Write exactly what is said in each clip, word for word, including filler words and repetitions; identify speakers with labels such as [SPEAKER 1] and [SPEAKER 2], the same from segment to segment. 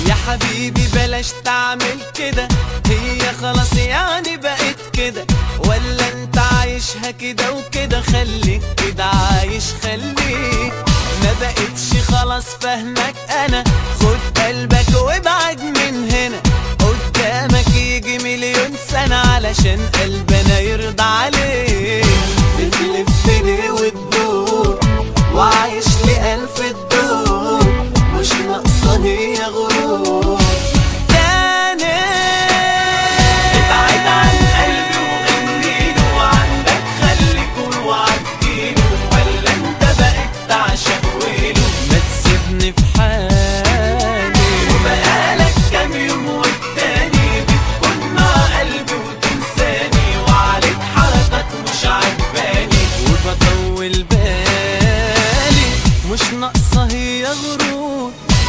[SPEAKER 1] يا حبيبي بلاش تعمل كده، هي خلاص يعني بقت كده، ولا انت عايشها كده وكده؟ خليك كده عايش خليك، ما بقتش خلاص فاهمك انا، خد قلبك وابعد من هنا، قدامك يجي مليون سنة علشان قلبنا يرضى عليك. بتلف ليه وتدور وعايش لي ألف الدور، مش ناقصة هي غرور تاني. ابعد عن قلبي وغنيله، وعندك خليك وعديله، ولا انت بقيت تعشق ويله؟ ما تسيبني في حالي، وبقالك كام يوم والتاني بتكون مع قلبي وتنساني، وعليك حركات مش عجباني، وبطول بالي مش ناقصة هي غرور.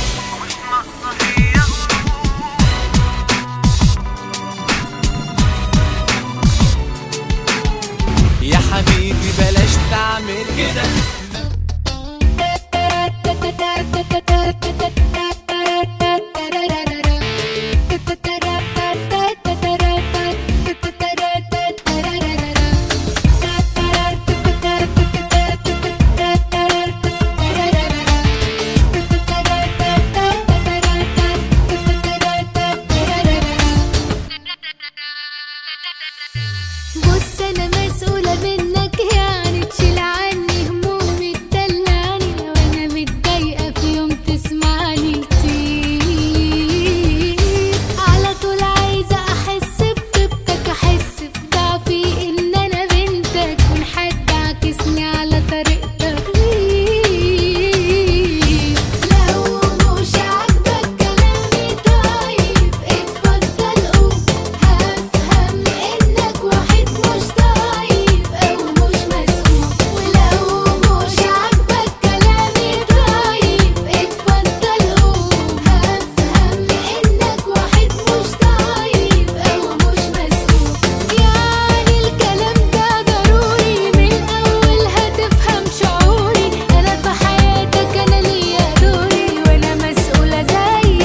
[SPEAKER 1] يا حبيبي بلاش تعمل كده.
[SPEAKER 2] بص انا مسؤولة منك، يعني تشيل عني همومي تدلعني، وانا متضايقة في يوم تسمعني كتير، على طول عايزة احس بطيبتك، احس بضعفي ان انا بنتك، من حد عاكسني على طريقتك غير. لو مش عاجبك كلامي طيب اتفضل قول، هفهم انك واحد مش طيب او مش مسؤول. ولو مش عاجبك كلامي طيب اتفضل قول، هفهم انك واحد مش طيب او مش مسؤول. يعني الكلام ده ضروري، من الاول هتفهم شعوري، انا في حياتك انا ليا دوري، وانا مسؤولة زيك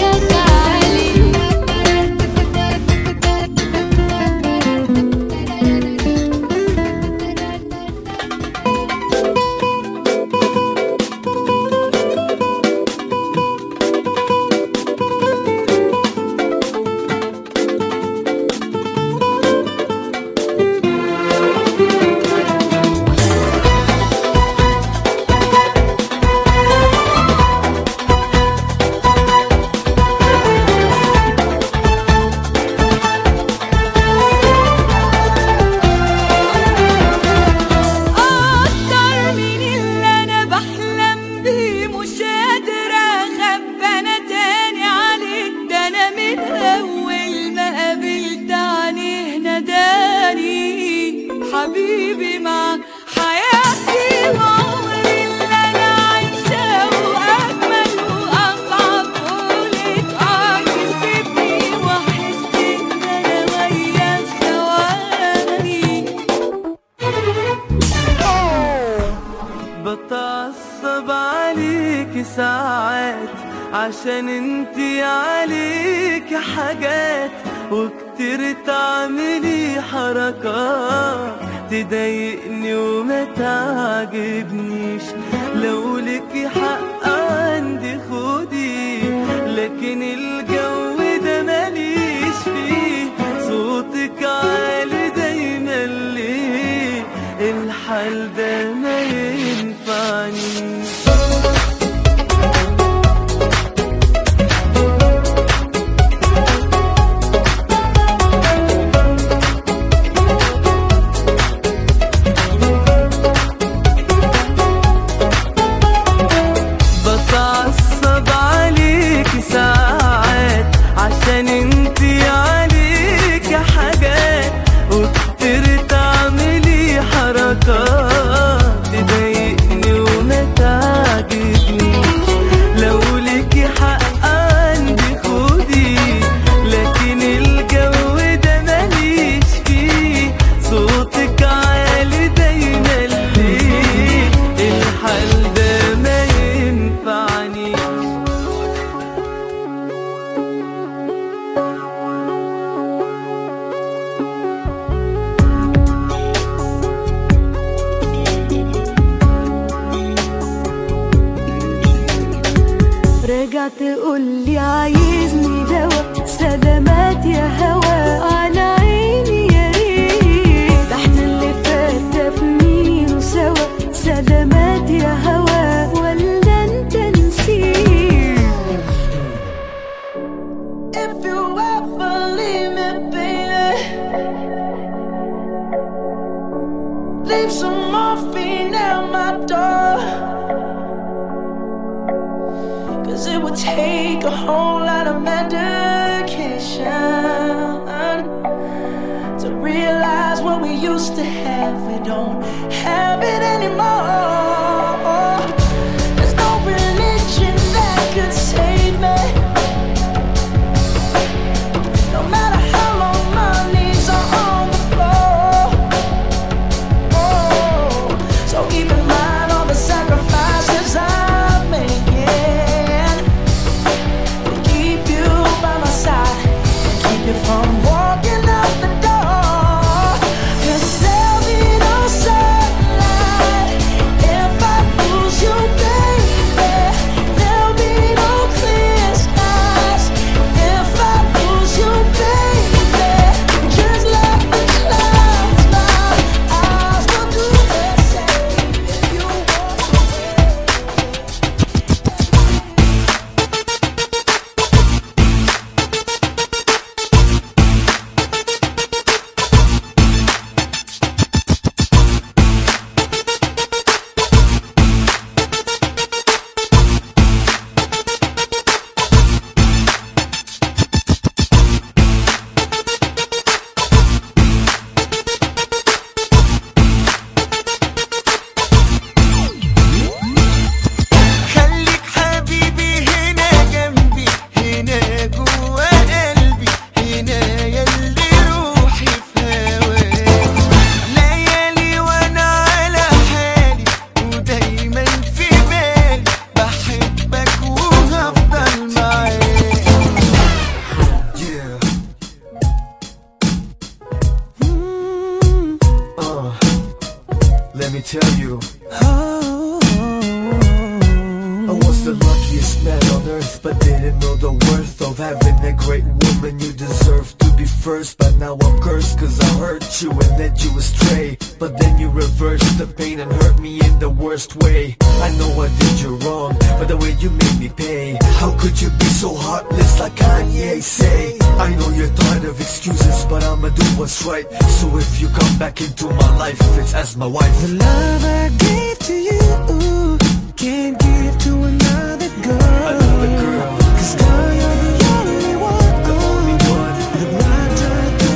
[SPEAKER 2] أكتر من اللي أنا بحلم بيه، مش قادرة أخبي أنا تاني عليك، ده أنا من أول ما قابلت عينيه ناداني حبيبي مع حياتي وعمري اللي أنا عايشاه، وأجمل وأصعب قولت آه يسيبني وأحس إن أنا وياه ثواني.
[SPEAKER 1] بتعصب عليكي ساعات عشان انتي عليكي حاجات، وكتير تعملي حركات تضايقني وما تعجبنيش، لو ليكي حق عندي خدي، لكن الجو ده ماليش فيه، صوتك عالي دايما ليه؟ الحال ده ما ينفعنيش. بتعصب عليكي ساعات
[SPEAKER 3] يا عايزني دوا سلامات يا هوا على عيني يا ريت، ده احنا اللي فات ده بمين سوا، سلامات يا هوا ولا انت نسيت. If you ever leave me baby, leave some morphine at my door, cause it would take a whole lot of medication to realize what we used to have, we don't have it anymore. There's no religion that could save me, no matter how long my knees are on the floor. Oh, so keep in mind all the sacrifices I'm making to keep you by my side, keep you from walking out the door. Cause there'll be no sunlight if I lose you, baby. There'll be no clear skies if I lose you, baby. Just like the clouds, my eyes will do the same if you walk away.
[SPEAKER 1] خليك حبيبي هنا جنبي، هنا جوا قلبي، هنا يلي روحي في هواك، ليالي وانا على حالي ودايما في بالي، بحبك وهفضل معاك.
[SPEAKER 4] Yeah. Uh, let me tell you, I was the luckiest man on earth, but didn't know the worth of having a great woman. You deserve to be first, but now I'm cursed cause I hurt you and led you astray. But then you reversed the pain and hurt me in the worst way. I know I did you wrong, but the way you made me pay. How could you be so heartless like Kanye say? I know you're tired of excuses, but I'ma do what's right. So if you come back into my life, it's as my wife.
[SPEAKER 1] The love I gave to you can't give to another girl.
[SPEAKER 4] Another girl,
[SPEAKER 1] Cause girl, you're the only one,
[SPEAKER 4] the only one.
[SPEAKER 1] the one I do.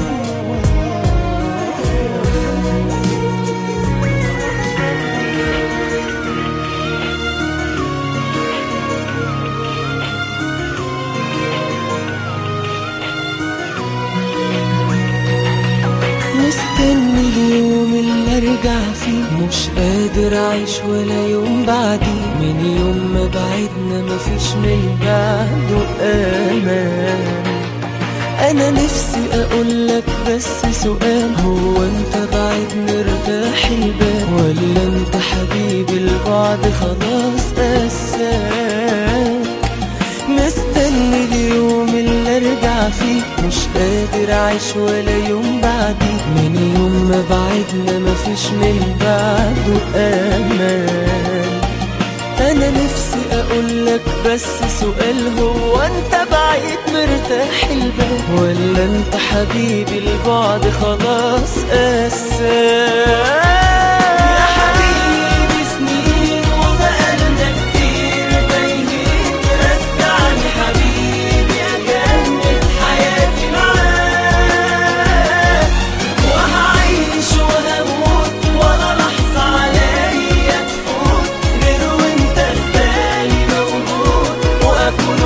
[SPEAKER 1] مستني اليوم اللي ارجع فيه، مش قادر اعيش ولا يوم بعديه، من يوم ما بعدنا مفيش من بعده امان. انا نفسي اقولك بس سؤال، هو انت بعيد نرتاح البال، ولا انت حبيبي البعد خلاص قساك؟ مستني اليوم اللي ارجع فيه، مش قادر اعيش ولا يوم بعديه، من يوم ما بعدنا مفيش من بعده امان. انا نفسي اقولك بس سؤال، هو انت بعيد مرتاح البال، ولا انت حبيبي البعد خلاص قساك؟ يا حبيبي سنين وبقالنا كتير تايهين، رجعني حبيبي اكمل حياتي معاك، وهعيش وهموت ولا لحظة عليا تفوت غير وانت في بالي موجود واكون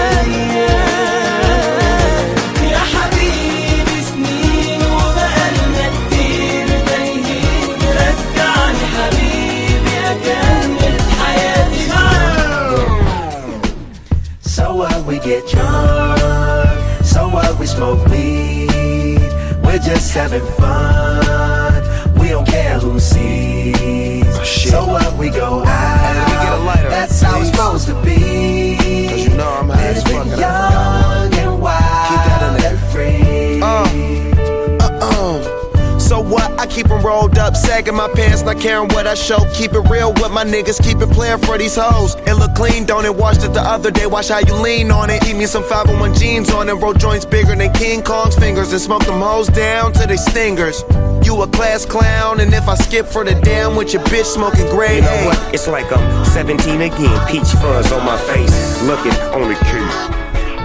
[SPEAKER 1] وياك. يا حبيبي سنين وبقالنا كتير تايهين، رجعني حبيبي اكمل حياتي معاك.
[SPEAKER 5] So what, we get drunk, so what, we smoke weed, we're just having fun, we don't care who sees. Oh, shit. So what we go out,
[SPEAKER 6] let me get a lighter,
[SPEAKER 5] that's how it's supposed to be.
[SPEAKER 6] Cause you know I'm high as fuck.
[SPEAKER 5] Young and wild, keep that in and free.
[SPEAKER 6] Uh, uh, uh. So what? I keep them rolled up, sagging my pants, not caring what I show. Keep it real with my niggas, keep it playing for these hoes. It look clean, don't it? Washed it the other day, watch how you lean on it. Eat me some five oh one jeans on it, roll joints bigger than King Kong's fingers, and smoke them hoes down to they stingers. You a class clown, and if I skip for the damn with your bitch smoking gray.
[SPEAKER 7] You know what? It's like I'm seventeen again, peach fuzz on my face, looking on the key.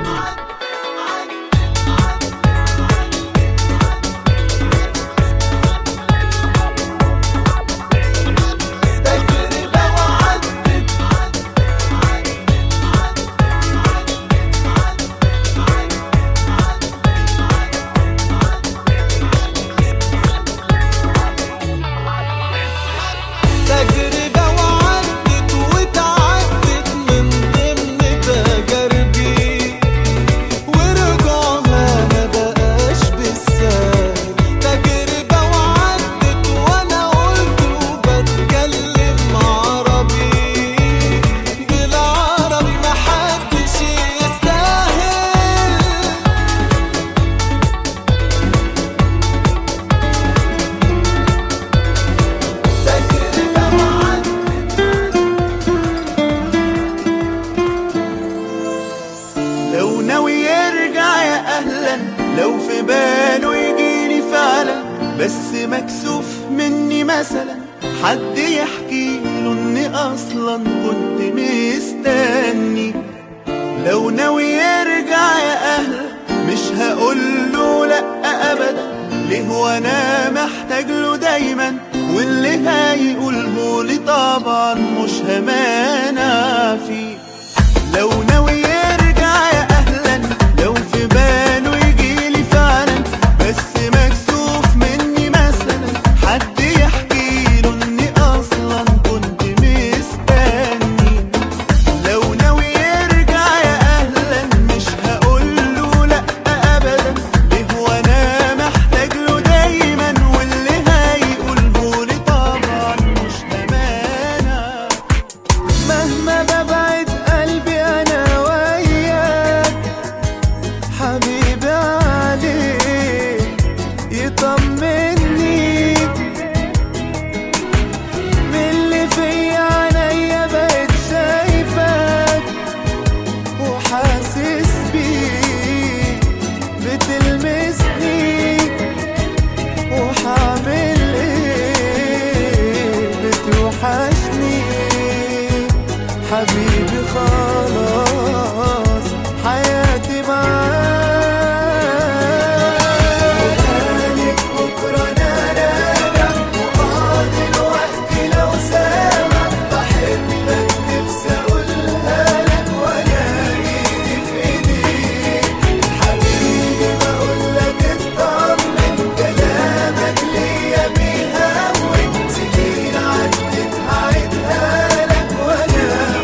[SPEAKER 1] حد يحكي له اني اصلا كنت مستني. لو ناوي يرجع يا اهلا مش هقول له لا ابدا، ليه وانا محتاج له دايما، واللي هيقوله لي طبعا مش همانع فيه. لو ناوي يرجع يا اهلا، لو في باله يجيلي فعلا، بس مكسوف مني مثلا حد يحكي
[SPEAKER 3] حبيبي خلاص حياتي معاك. وقالك بكرة أنا راجع وقاضي الوقت لو سامع، بحبك نفسي أقولها لك وأنا إيدي في إيديك. حبيبي بقولك اطمن، كلامك ليا بيهون، سنين عدت هعيدها لك وأنا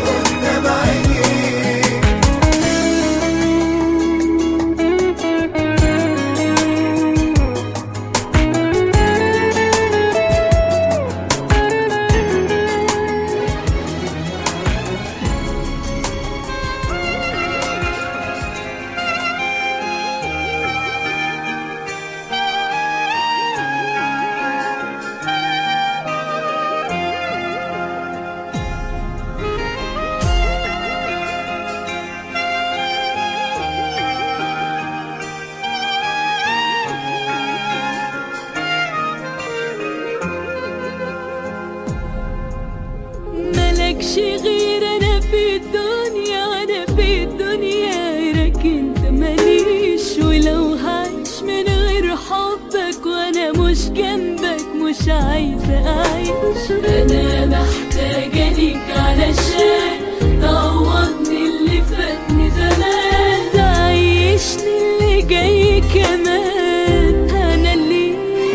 [SPEAKER 8] مالكش غير انا في الدنيا، انا في الدنيا غيرك انت ماليش، ولو هعيش من غير حبك وانا مش جنبك مش عايزة اعيش. انا محتاجة ليك علشان تعوضني اللي فاتني زمان، تعيشني اللي جاي كمان. انا اللي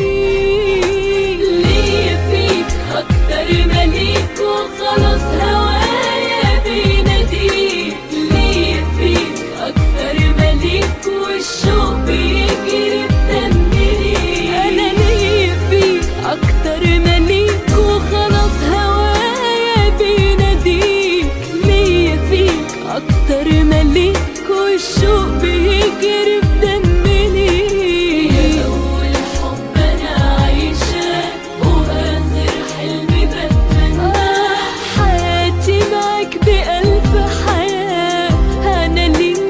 [SPEAKER 8] ليا فيك اكتر ما ليك، وخلاص هوايا بيناديك. ليا فيك اكتر ما ليك، والشوق بيجري بدمي. انا ليا فيك اكتر ما ليك، وخلاص هوايا الشوق بيجري في دمي. يا أول حب أنا عايشاه وآخر حلم بتمناه، حياتي معاك بألف حياة أنا ليك.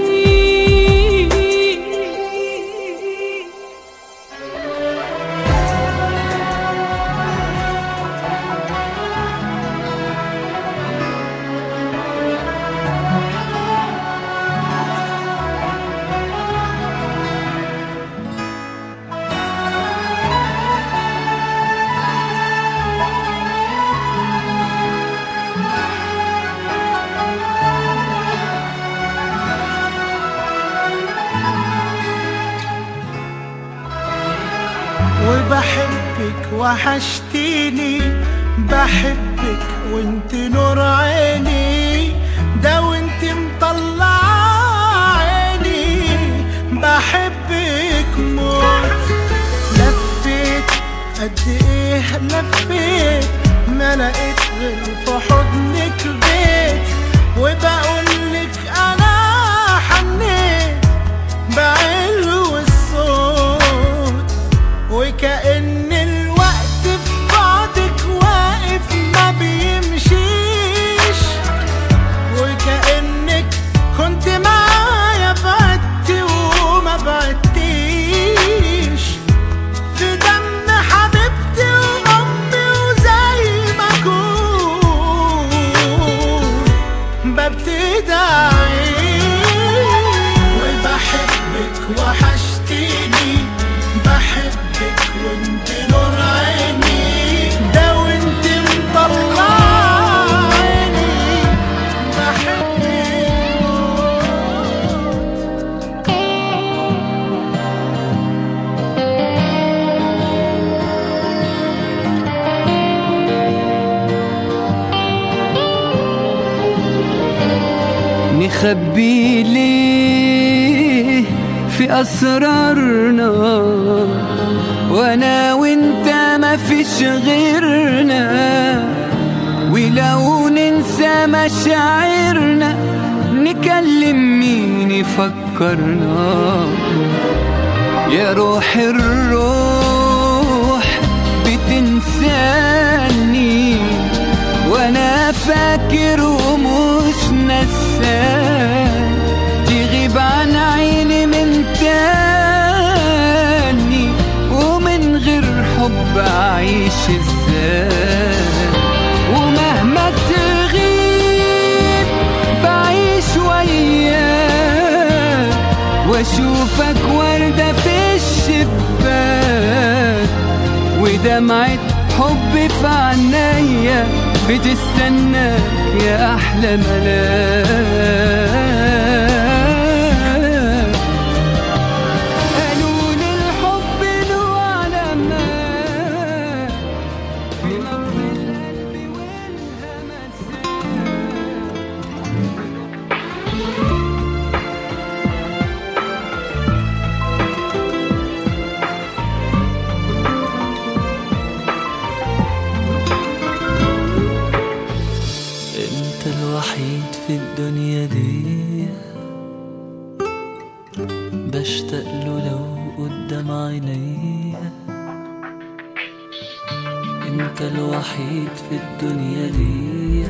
[SPEAKER 9] وبحبك وحشتيني، بحبك وانت نور عيني، ده وانت مطلع عيني، بحبك موت. لفيت قد ايه لفيت، ما لقيت غير في حضنك بيت، وبقولك انا حنيت بعلو الصوت، وكأن الوقت في بعدك واقف ما بيمشيش، وكأنك كنت معايا بعدتي وما بعدتيش، في دم حبيبتي وأمي وزي ما أكون ببتدي أعيش. وبحبك وحشتيني، بحبك وانت نور عيني، ده وانت مطلع عيني، بحبك.
[SPEAKER 10] نخبي ليه في أسرارنا، وانا وانت ما فيش غيرنا، ولو ننسى مشاعرنا نكلم مين يفكرنا. يا روح الروح بتنساني، وانا فاكر ومش نسان، تغيب عن عيني من تاني، ومن غير حب أعيش ازاي. ومهما تغيب بعيش وياك، واشوفك وردة في الشباك، ودمعة حب في عينيا بتستناك يا أحلى ملاك. قالوا لي الحب له علامات في نبض القلب والهمسات.
[SPEAKER 1] انت الوحيد في الدنيا دي بشتاق له لو قدام عينيا، انت الوحيد في الدنيا دي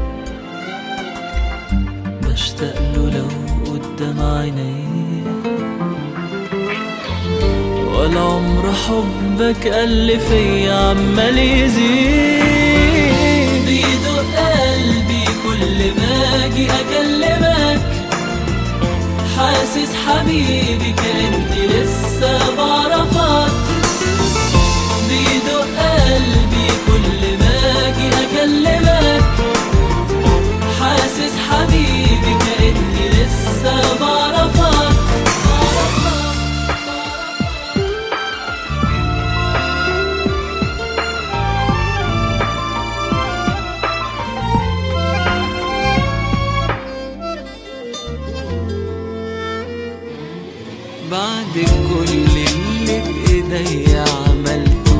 [SPEAKER 1] بشتاق له لو قدام عينيا، ولا عمر حبك قل فيا عمال يزيد، بيدق قلبي كل ما اجي اكلمك، حاسس حبيبي كأني لسه بعرفك، بيدق قلبي كل ما اجي اكلمك، حاسس حبيبي كأني لسه بعرفك. بعد كل اللي بإيديا عملته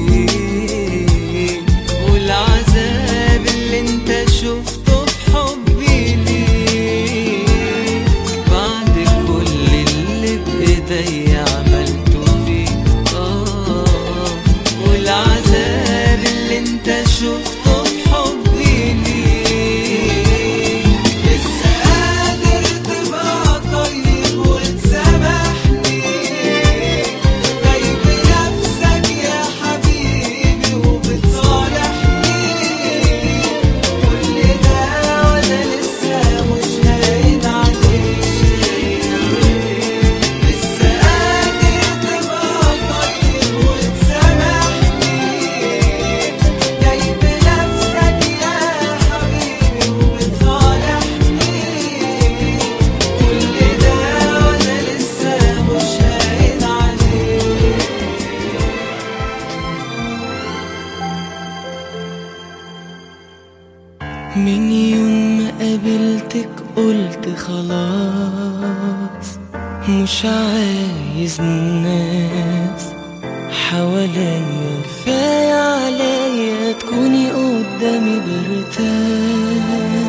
[SPEAKER 1] فيك، والعذاب اللي انت شفته في حبي ليك، بعد كل بايديا عملته فيك اه، والعذاب اللي انت شفته في حبي ليك. لسه قادر تبقى طيب وتسامحني، جايب نفسك يا حبيبي وبتصالحني، كل ده وانا لسه مش هاين عليك. لسه قادر تبقى طيب وتسامحني، جايب نفسك يا حبيبي وبتصالحني، كل ده وانا لسه مش هاين عليك. من يوم ما قابلتك قلت خلاص مش عايز ناس حواليا، كفاية عليا تكوني قدامي برتاح.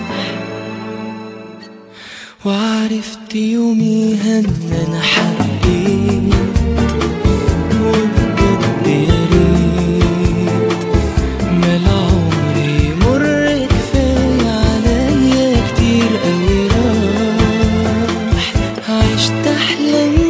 [SPEAKER 1] وعرفت يوميها ان انا حبيت، وبجد يا ريت ما العمر يمر، كفاية عليا كتير قوي راح. عشت احلام